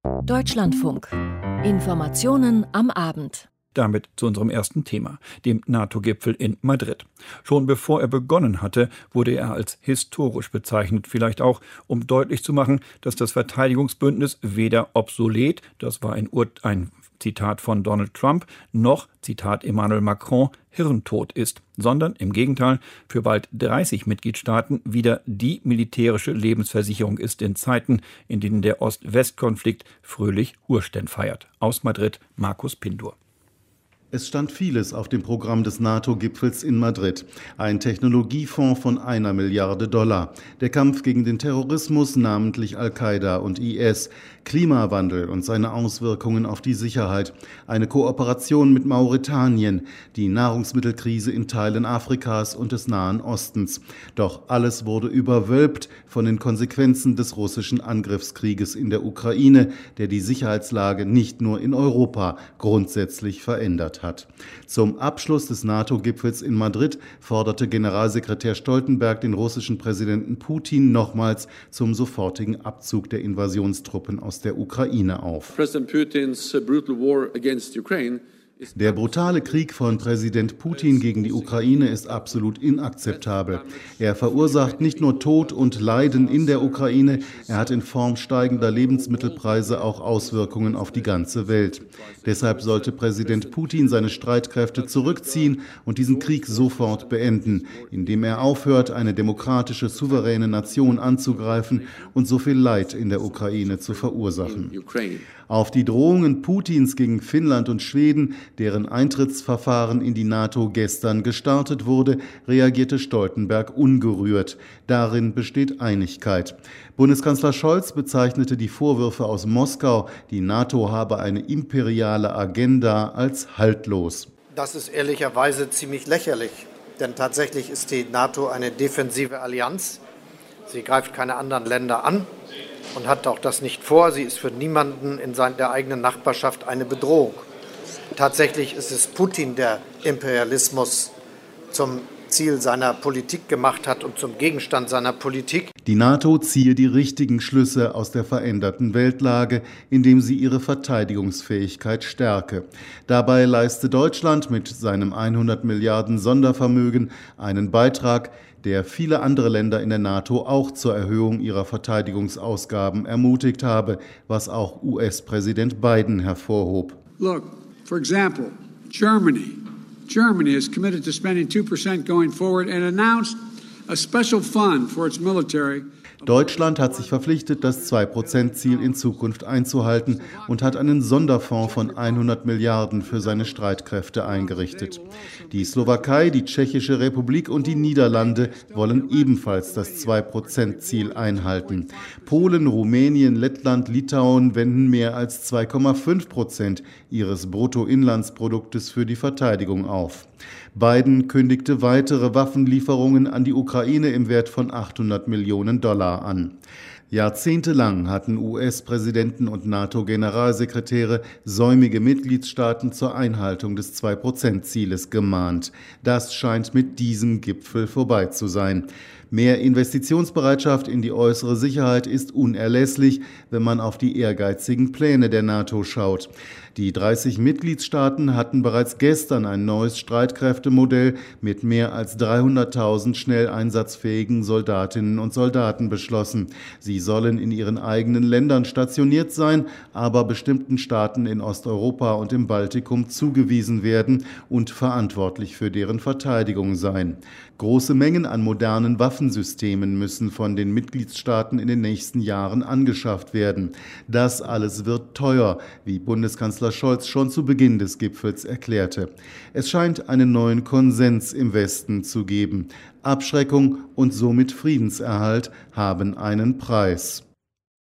Deutschlandfunk. Informationen am Abend. Damit zu unserem ersten Thema, dem NATO-Gipfel in Madrid. Schon bevor er begonnen hatte, wurde er als historisch bezeichnet, vielleicht auch, um deutlich zu machen, dass das Verteidigungsbündnis weder obsolet, das war ein Zitat von Donald Trump, noch, Zitat Emmanuel Macron, hirntot ist, sondern im Gegenteil für bald 30 Mitgliedstaaten wieder die militärische Lebensversicherung ist in Zeiten, in denen der Ost-West-Konflikt fröhlich Urständ feiert. Aus Madrid, Markus Pindur. Es stand vieles auf dem Programm des NATO-Gipfels in Madrid. Ein Technologiefonds von $1 Milliarde, der Kampf gegen den Terrorismus, namentlich Al-Qaida und IS, Klimawandel und seine Auswirkungen auf die Sicherheit, eine Kooperation mit Mauretanien, die Nahrungsmittelkrise in Teilen Afrikas und des Nahen Ostens. Doch alles wurde überwölbt von den Konsequenzen des russischen Angriffskrieges in der Ukraine, der die Sicherheitslage nicht nur in Europa grundsätzlich verändert hat. Zum Abschluss des NATO-Gipfels in Madrid forderte Generalsekretär Stoltenberg den russischen Präsidenten Putin nochmals zum sofortigen Abzug der Invasionstruppen aus der Ukraine auf. President Putin's brutal war against Ukraine. Der brutale Krieg von Präsident Putin gegen die Ukraine ist absolut inakzeptabel. Er verursacht nicht nur Tod und Leiden in der Ukraine, er hat in Form steigender Lebensmittelpreise auch Auswirkungen auf die ganze Welt. Deshalb sollte Präsident Putin seine Streitkräfte zurückziehen und diesen Krieg sofort beenden, indem er aufhört, eine demokratische, souveräne Nation anzugreifen und so viel Leid in der Ukraine zu verursachen. Auf die Drohungen Putins gegen Finnland und Schweden, deren Eintrittsverfahren in die NATO gestern gestartet wurde, reagierte Stoltenberg ungerührt. Darin besteht Einigkeit. Bundeskanzler Scholz bezeichnete die Vorwürfe aus Moskau, die NATO habe eine imperiale Agenda, als haltlos. Das ist ehrlicherweise ziemlich lächerlich, denn tatsächlich ist die NATO eine defensive Allianz. Sie greift keine anderen Länder an und hat auch das nicht vor. Sie ist für niemanden in der eigenen Nachbarschaft eine Bedrohung. Tatsächlich ist es Putin, der Imperialismus zum Ziel seiner Politik gemacht hat und zum Gegenstand seiner Politik. Die NATO ziehe die richtigen Schlüsse aus der veränderten Weltlage, indem sie ihre Verteidigungsfähigkeit stärke. Dabei leiste Deutschland mit seinem 100 Milliarden Sondervermögen einen Beitrag, der viele andere Länder in der NATO auch zur Erhöhung ihrer Verteidigungsausgaben ermutigt habe, was auch US-Präsident Biden hervorhob. Look, for example, Germany is committed to spending 2% going forward and announced a special fund for its military. Deutschland hat sich verpflichtet, das 2%-Ziel in Zukunft einzuhalten und hat einen Sonderfonds von 100 Milliarden für seine Streitkräfte eingerichtet. Die Slowakei, die Tschechische Republik und die Niederlande wollen ebenfalls das 2%-Ziel einhalten. Polen, Rumänien, Lettland, Litauen wenden mehr als 2,5% ihres Bruttoinlandsproduktes für die Verteidigung auf. Biden kündigte weitere Waffenlieferungen an die Ukraine im Wert von $800 Millionen an. Jahrzehntelang hatten US-Präsidenten und NATO-Generalsekretäre säumige Mitgliedstaaten zur Einhaltung des 2%-Zieles gemahnt. Das scheint mit diesem Gipfel vorbei zu sein. Mehr Investitionsbereitschaft in die äußere Sicherheit ist unerlässlich, wenn man auf die ehrgeizigen Pläne der NATO schaut. Die 30 Mitgliedstaaten hatten bereits gestern ein neues Streitkräftemodell mit mehr als 300.000 schnell einsatzfähigen Soldatinnen und Soldaten beschlossen. Sie sollen in ihren eigenen Ländern stationiert sein, aber bestimmten Staaten in Osteuropa und im Baltikum zugewiesen werden und verantwortlich für deren Verteidigung sein. Große Mengen an modernen Waffensystemen müssen von den Mitgliedstaaten in den nächsten Jahren angeschafft werden. Das alles wird teuer, wie Bundeskanzler Scholz schon zu Beginn des Gipfels erklärte. Es scheint einen neuen Konsens im Westen zu geben. Abschreckung und somit Friedenserhalt haben einen Preis.